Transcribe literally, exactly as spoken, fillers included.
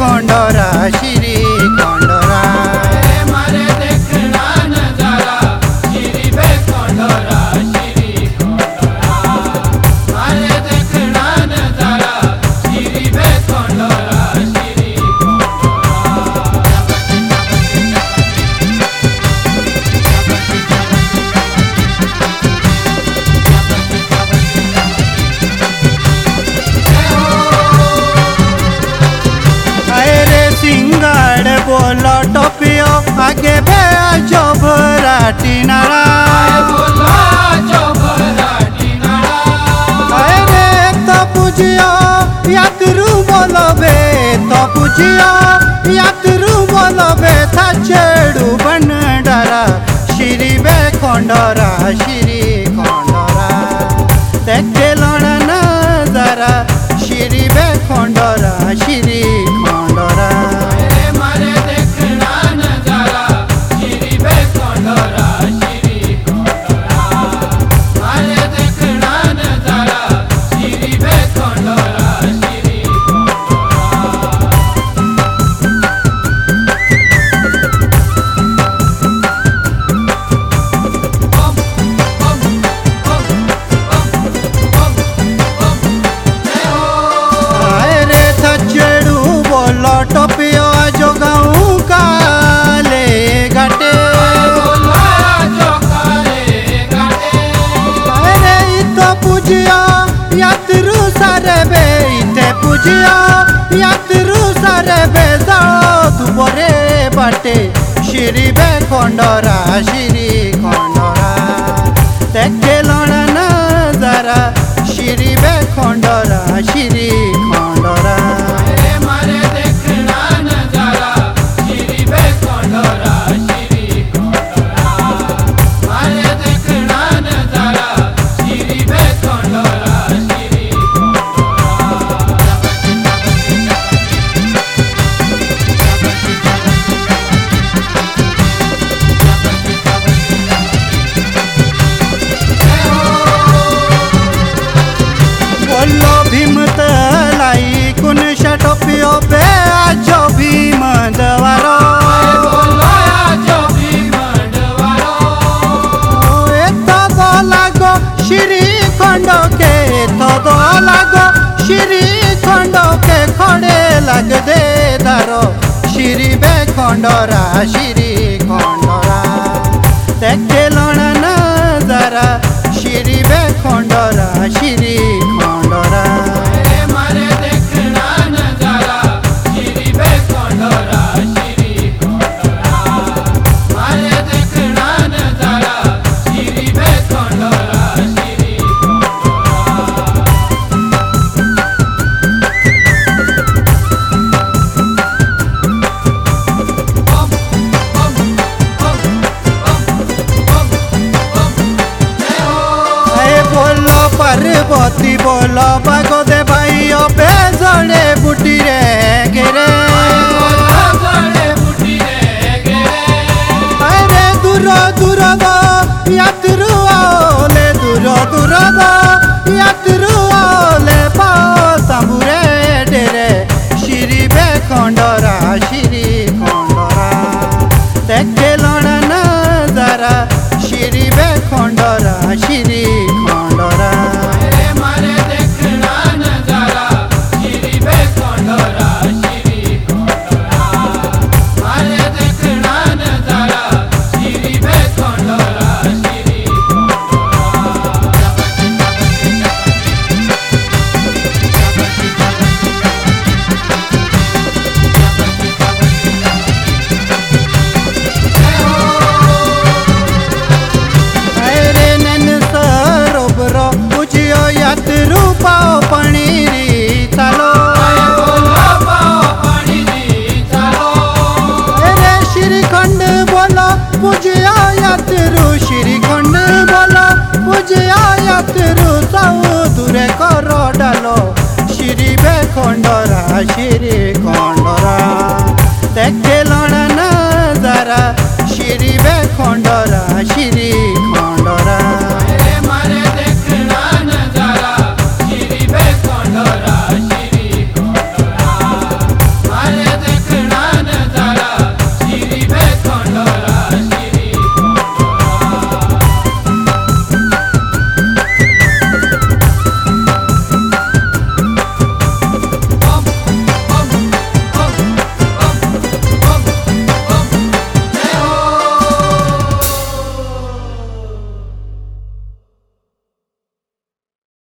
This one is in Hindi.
खंडरा श्री खंडरा मारे देखना नजारा श्री बे खंडरा श्री खंडरा मारे देखना नजारा श्री बे खंडरा श्री सिंगाड़ बोलो टोपियो आगे बे जोभराटी नारा अरे तो पूजियो यात्रु बोलो बे तो पूजियो यात्रु बोलो बे था चेड़ू भंडारा श्री बे खंडरा श्री खंडरा देखे लोना नजारा श्री बे खंडरा श्री खंडरा मारे देखना नजारा श्री बे खंडरा श्री खंडरा मारे देखना नजारा श्री बे खंडरा श्री टोपियो जो गाँव काले घाटे अरे इतो पूजिया यात्रु सारे बे इते पूजिया यात्रु सारे बे जाओ बोरे बाटे श्री बे खंडरा श्री खंडरा देखे लोना नजारा श्री बे खंडरा श्री खंडरा मारे देखना नजारा श्री बे खंडरा श्री खंडरा मारे देखना नजारा श्री बे खंडरा श्री बोलो भीम तलाई कुन टोपियो बे आजो भीम दवारो तो लागो श्री खंड के तो लागो श्री खंड के खड़े लग दे दारो श्री बे खंडरा श्री खंडरा देखे लोना नजारा श्री बे खंडरा श्री खंडरा मारे देखना नजारा श्री बे खंडरा श्री खंडरा मारे देखना नजारा श्री बे खंडरा श्री बोलो पार्वती बोलो बागो दे भाई बे जड़े बुटी रे घेरे अरे दूर दूर दो यात्रु आओले दूर दूर दो यात्रु आओले पाओ तंबुरे डेरे श्री बे खंडरा श्री खंडरा देखे लोना नजारा श्री बे खंडरा श्री खंडरा मारे देखना नजारा श्री बे खंडरा श्री खंडरा मारे देखना नजारा श्री बे खंडरा श्री अरे नैन सरोवरो पूजियो यात्रु पाओ पणीरी चालो अरे श्रीखंड बोलो पूजियो यात्रु श्रीखंड बोलो पूजियो यात्रु सौ दूरे करो डालो श्री बे खंडरा श्री